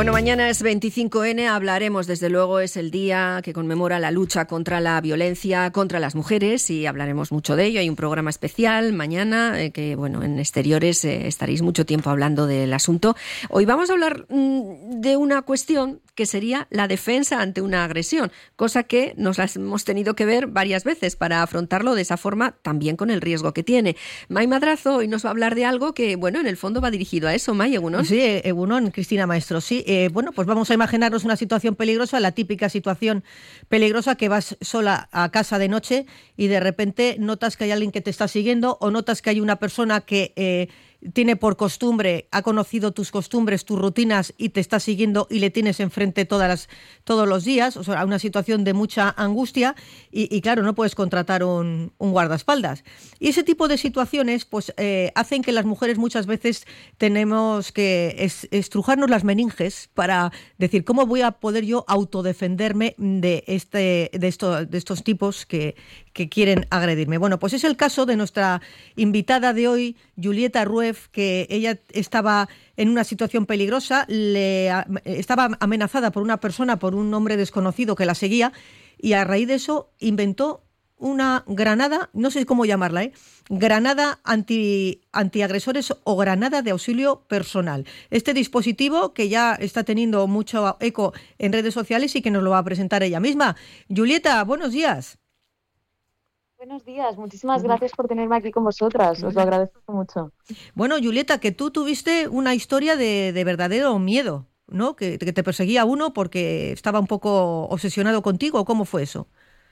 Bueno, mañana es 25N, hablaremos, desde luego, es el día que conmemora la lucha contra la violencia contra las mujeres y hablaremos mucho de ello. Hay un programa especial mañana que, bueno, en Exteriores estaréis mucho tiempo hablando del asunto. Hoy vamos a hablar de una cuestión que sería la defensa ante una agresión, cosa que nos las hemos tenido que ver varias veces para afrontarlo de esa forma, también con el riesgo que tiene. May Madrazo hoy nos va a hablar de algo que, bueno, en el fondo va dirigido a eso. May, Egunon. Sí, Egunon, Cristina Maestro, sí. Bueno, pues vamos a imaginarnos una situación peligrosa, la típica situación peligrosa que vas sola a casa de noche y de repente notas que hay alguien que te está siguiendo o notas que hay una persona que tiene por costumbre, ha conocido tus costumbres, tus rutinas y te está siguiendo y le tienes enfrente todos los días, o sea, una situación de mucha angustia y claro, no puedes contratar un guardaespaldas. Y ese tipo de situaciones pues hacen que las mujeres muchas veces tenemos que estrujarnos las meninges para decir, ¿cómo voy a poder yo autodefenderme de estos tipos que quieren agredirme? Bueno, pues es el caso de nuestra invitada de hoy, Julieta Rueff, que ella estaba en una situación peligrosa, estaba amenazada por una persona, por un hombre desconocido que la seguía, y a raíz de eso inventó una granada, no sé cómo llamarla, granada antiagresores o granada de auxilio personal. Este dispositivo que ya está teniendo mucho eco en redes sociales y que nos lo va a presentar ella misma. Julieta, buenos días. Buenos días, muchísimas gracias por tenerme aquí con vosotras, os lo agradezco mucho. Bueno, Julieta, que tú tuviste una historia de verdadero miedo, ¿no? Que te perseguía uno porque estaba un poco obsesionado contigo, ¿cómo fue eso?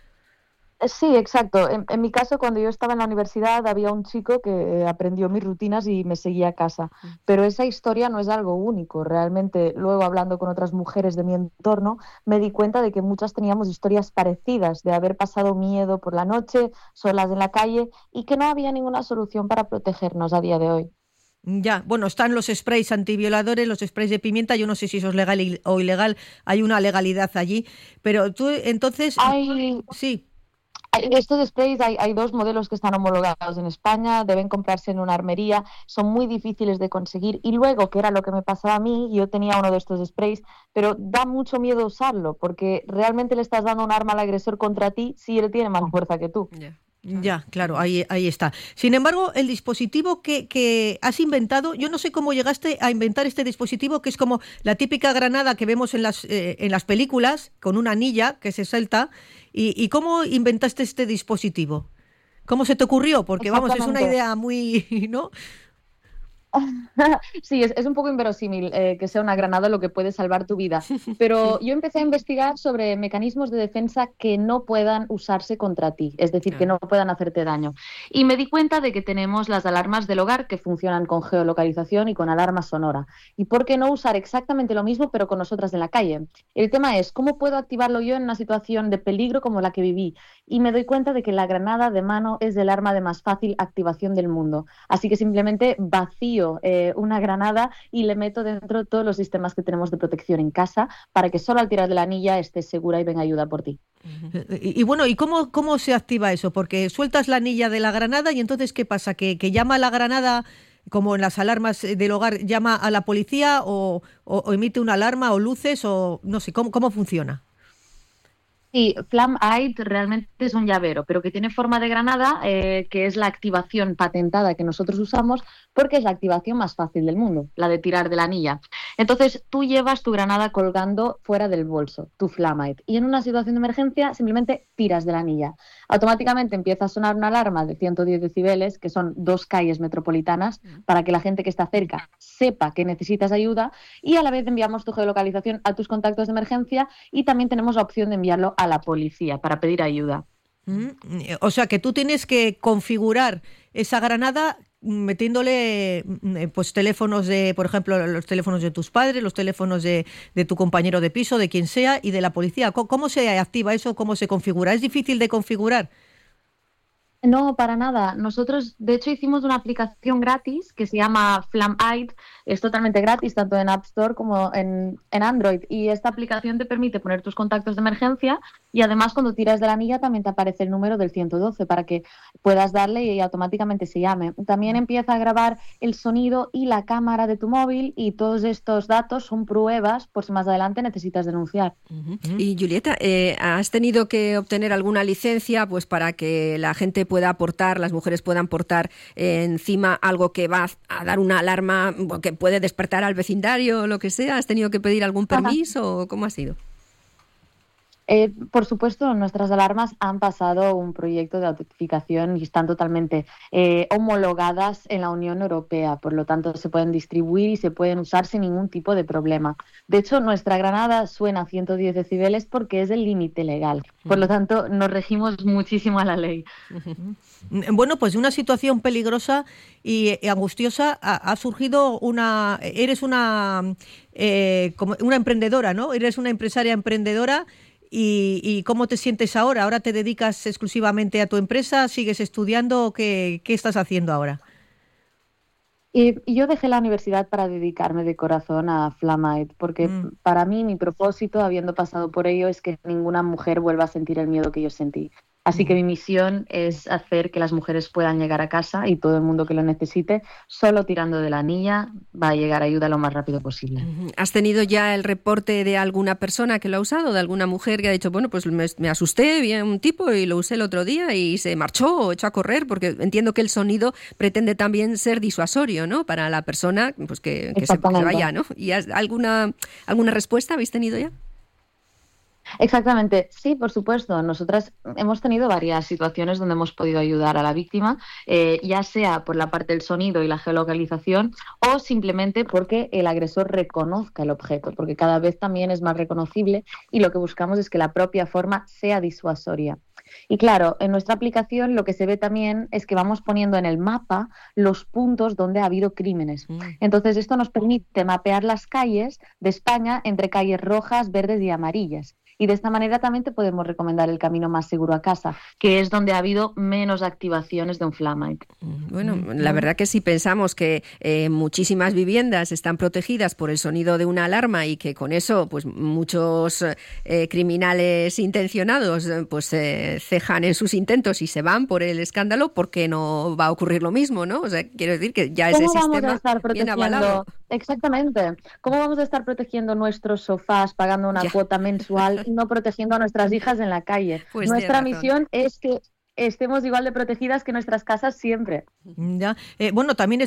Sí, exacto. En mi caso, cuando yo estaba en la universidad, había un chico que aprendió mis rutinas y me seguía a casa. Pero esa historia no es algo único. Realmente, luego hablando con otras mujeres de mi entorno, me di cuenta de que muchas teníamos historias parecidas, de haber pasado miedo por la noche, solas en la calle, y que no había ninguna solución para protegernos a día de hoy. Ya, bueno, están los sprays antivioladores, los sprays de pimienta, yo no sé si eso es legal o ilegal, hay una legalidad allí, pero tú entonces... Sí. Estos sprays hay dos modelos que están homologados en España, deben comprarse en una armería, son muy difíciles de conseguir y luego, que era lo que me pasaba a mí, yo tenía uno de estos sprays, pero da mucho miedo usarlo porque realmente le estás dando un arma al agresor contra ti si él tiene más fuerza que tú. Ya, claro, ahí está. Sin embargo, el dispositivo que has inventado, yo no sé cómo llegaste a inventar este dispositivo, que es como la típica granada que vemos en las películas, con una anilla que se salta. ¿Y cómo inventaste este dispositivo? ¿Cómo se te ocurrió? Porque, vamos, es una idea muy, ¿no? Sí, es un poco inverosímil que sea una granada lo que puede salvar tu vida, pero yo empecé a investigar sobre mecanismos de defensa que no puedan usarse contra ti, es decir, que no puedan hacerte daño. Y me di cuenta de que tenemos las alarmas del hogar que funcionan con geolocalización y con alarma sonora. ¿Y por qué no usar exactamente lo mismo pero con nosotras en la calle? El tema es, ¿cómo puedo activarlo yo en una situación de peligro como la que viví? Y me doy cuenta de que la granada de mano es el arma de más fácil activación del mundo. Así que simplemente vacío una granada y le meto dentro todos los sistemas que tenemos de protección en casa para que solo al tirar de la anilla estés segura y venga ayuda por ti. Y bueno, ¿y cómo se activa eso? Porque sueltas la anilla de la granada y entonces ¿qué pasa? ¿Que llama a la granada, como en las alarmas del hogar, llama a la policía o emite una alarma o luces o no sé, ¿cómo funciona? Sí, Flameite realmente es un llavero, pero que tiene forma de granada, que es la activación patentada que nosotros usamos porque es la activación más fácil del mundo, la de tirar de la anilla. Entonces tú llevas tu granada colgando fuera del bolso, tu Flameite, y en una situación de emergencia simplemente tiras de la anilla. Automáticamente empieza a sonar una alarma de 110 decibeles, que son 2 calles metropolitanas, para que la gente que está cerca sepa que necesitas ayuda y a la vez enviamos tu geolocalización a tus contactos de emergencia y también tenemos la opción de enviarlo a la policía para pedir ayuda. O sea que tú tienes que configurar esa granada metiéndole pues teléfonos por ejemplo, los teléfonos de tus padres, los teléfonos de tu compañero de piso, de quien sea, y de la policía. ¿Cómo se activa eso? ¿Cómo se configura? ¿Es difícil de configurar? No, para nada. Nosotros, de hecho, hicimos una aplicación gratis que se llama Flamite. Es totalmente gratis, tanto en App Store como en Android. Y esta aplicación te permite poner tus contactos de emergencia y además cuando tiras de la anilla también te aparece el número del 112 para que puedas darle y automáticamente se llame. También empieza a grabar el sonido y la cámara de tu móvil y todos estos datos son pruebas por si más adelante necesitas denunciar. Y Julieta, ¿has tenido que obtener alguna licencia pues para que la gente pueda aportar, las mujeres puedan aportar encima algo que va a dar una alarma que puede despertar al vecindario o lo que sea? ¿Has tenido que pedir algún permiso o cómo ha sido? Por supuesto, nuestras alarmas han pasado un proyecto de autentificación y están totalmente homologadas en la Unión Europea. Por lo tanto, se pueden distribuir y se pueden usar sin ningún tipo de problema. De hecho, nuestra granada suena a 110 decibeles porque es el límite legal. Por lo tanto, nos regimos muchísimo a la ley. Bueno, pues de una situación peligrosa y angustiosa ha surgido eres una emprendedora, ¿no? Eres una empresaria emprendedora. ¿Y cómo te sientes ahora? ¿Ahora te dedicas exclusivamente a tu empresa? ¿Sigues estudiando? ¿Qué estás haciendo ahora? Y yo dejé la universidad para dedicarme de corazón a Flamite, porque para mí mi propósito, habiendo pasado por ello, es que ninguna mujer vuelva a sentir el miedo que yo sentí. Así que mi misión es hacer que las mujeres puedan llegar a casa y todo el mundo que lo necesite, solo tirando de la anilla, va a llegar ayuda lo más rápido posible. ¿Has tenido ya el reporte de alguna persona que lo ha usado, de alguna mujer que ha dicho, bueno, pues me asusté, vi a un tipo y lo usé el otro día y se marchó o echó a correr? Porque entiendo que el sonido pretende también ser disuasorio, ¿no? Para la persona pues que se vaya, ¿no? ¿Y alguna respuesta habéis tenido ya? Exactamente, sí, por supuesto. Nosotras hemos tenido varias situaciones donde hemos podido ayudar a la víctima, ya sea por la parte del sonido y la geolocalización o simplemente porque el agresor reconozca el objeto, porque cada vez también es más reconocible y lo que buscamos es que la propia forma sea disuasoria. Y claro, en nuestra aplicación lo que se ve también es que vamos poniendo en el mapa los puntos donde ha habido crímenes. Entonces esto nos permite mapear las calles de España entre calles rojas, verdes y amarillas. Y de esta manera también te podemos recomendar el camino más seguro a casa, que es donde ha habido menos activaciones de un Flamite. Bueno, la verdad que si pensamos que muchísimas viviendas están protegidas por el sonido de una alarma y que con eso pues muchos criminales intencionados pues cejan en sus intentos y se van por el escándalo, ¿por qué no va a ocurrir lo mismo, no? O sea, quiero decir que ya ese sistema viene avalado. Exactamente. ¿Cómo vamos a estar protegiendo nuestros sofás, pagando una cuota mensual y no protegiendo a nuestras hijas en la calle? Pues nuestra misión es que estemos igual de protegidas que nuestras casas siempre. Ya. Bueno, también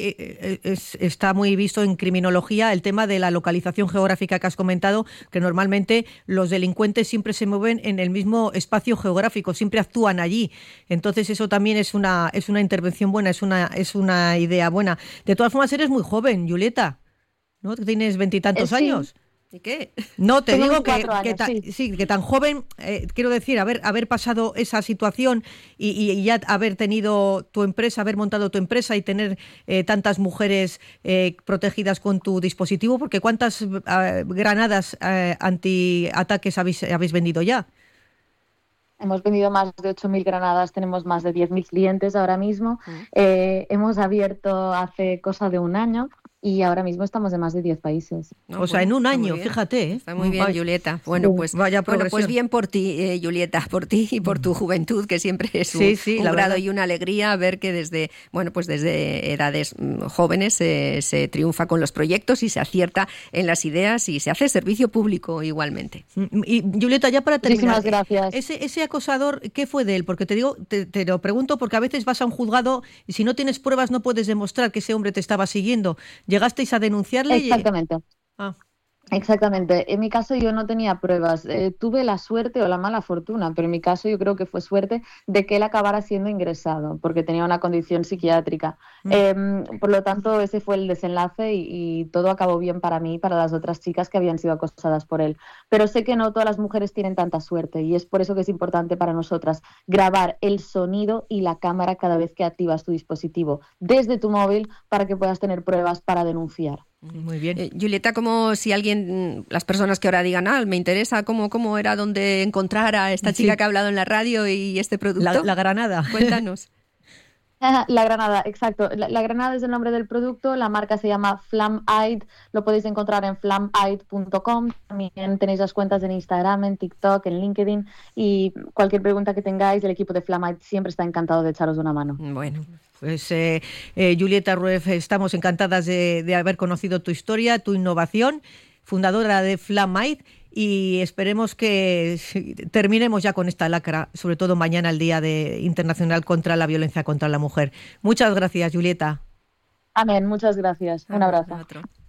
está muy visto en criminología el tema de la localización geográfica que has comentado, que normalmente los delincuentes siempre se mueven en el mismo espacio geográfico, siempre actúan allí. Entonces eso también es una intervención buena, es una idea buena. De todas formas, eres muy joven, Julieta, ¿no? Tienes 20 y tantos años. ¿Y qué? No, te digo que tan joven, quiero decir, haber pasado esa situación y ya haber tenido tu empresa, haber montado tu empresa y tener tantas mujeres protegidas con tu dispositivo, porque ¿cuántas granadas antiataques habéis vendido ya? Hemos vendido más de 8.000 granadas, tenemos más de 10.000 clientes ahora mismo. Hemos abierto hace cosa de un año. Y ahora mismo estamos en más de 10 países. O sea, en un año, fíjate. Está muy bien, Julieta. Bueno, pues bien por ti, Julieta, por ti y por tu juventud, que siempre es un grado y una alegría ver que desde edades jóvenes se triunfa con los proyectos y se acierta en las ideas y se hace servicio público igualmente. Y Julieta, ya para terminar, muchísimas gracias. Ese acosador, ¿qué fue de él? Porque te digo, te lo pregunto porque a veces vas a un juzgado y si no tienes pruebas no puedes demostrar que ese hombre te estaba siguiendo. ¿Llegasteis a denunciarle? Exactamente. Exactamente. En mi caso yo no tenía pruebas. Tuve la suerte o la mala fortuna, pero en mi caso yo creo que fue suerte de que él acabara siendo ingresado porque tenía una condición psiquiátrica. Por lo tanto, ese fue el desenlace y todo acabó bien para mí y para las otras chicas que habían sido acosadas por él. Pero sé que no todas las mujeres tienen tanta suerte y es por eso que es importante para nosotras grabar el sonido y la cámara cada vez que activas tu dispositivo desde tu móvil para que puedas tener pruebas para denunciar. Muy bien. Julieta, como si alguien, las personas que ahora digan, me interesa cómo era donde encontrar a esta chica que ha hablado en la radio y este producto. La Granada. Cuéntanos. La Granada, exacto. La Granada es el nombre del producto, la marca se llama Flameide, lo podéis encontrar en flameide.com, también tenéis las cuentas en Instagram, en TikTok, en LinkedIn, y cualquier pregunta que tengáis, el equipo de Flameide siempre está encantado de echaros una mano. Bueno. Pues Julieta Rueff, estamos encantadas de haber conocido tu historia, tu innovación, fundadora de Flameide, y esperemos que terminemos ya con esta lacra, sobre todo mañana, el Día Internacional contra la Violencia contra la Mujer. Muchas gracias, Julieta. Amén, muchas gracias. Un abrazo.